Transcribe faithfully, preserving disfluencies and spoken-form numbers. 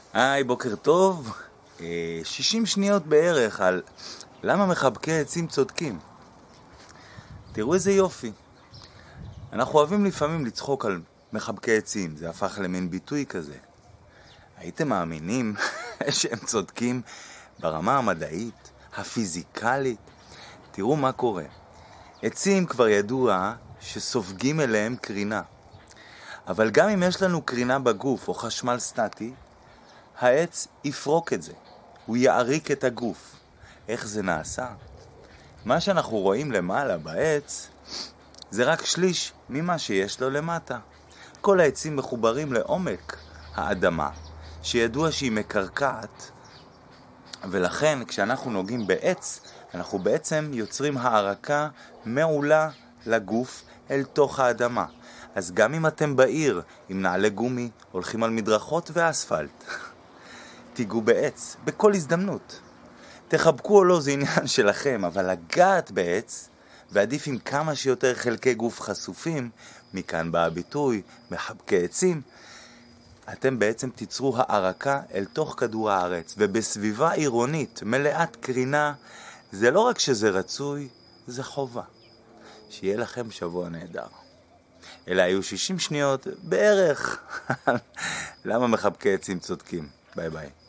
היי, בוקר טוב. אה, שישים שניות בערך על למה מחבקי עצים צודקים. תראו איזה יופי. אנחנו אוהבים לפעמים לצחוק על מחבקי עצים, זה הפך למין ביטוי כזה. הייתם מאמינים שהם צודקים ברמה המדעית, הפיזיקלית? תראו מה קורה. עצים כבר ידוע שסופגים אליהם קרינה. אבל גם אם יש לנו קרינה בגוף או חשמל סטטי, העץ יפרוק את זה. הוא יעריק את הגוף. איך זה נעשה? מה שאנחנו רואים למעלה בעץ זה רק שליש ממה שיש לו למטה. כל העצים מחוברים לעומק האדמה, שידוע שהיא מקרקעת, ולכן כשאנחנו נוגעים בעץ, אנחנו בעצם יוצרים הערקה מעולה לגוף אל תוך האדמה. אז גם אם אתם בעיר עם נעלי גומי, הולכים על מדרכות ואספלט, תיגעו בעץ בכל הזדמנות. תחבקו או לא זה עניין שלכם, אבל לגעת בעץ, ועדיף עם כמה שיותר חלקי גוף חשופים, מכאן בא הביטוי, מחבקי עצים, אתם בעצם תיצרו הערקה אל תוך כדור הארץ. ובסביבה עירונית מלאת קרינה, זה לא רק שזה רצוי, זה חובה. שיהיה לכם שבוע נהדר. אלה היו שישים שניות בערך. למה מחבקי עצים צודקים? ביי ביי.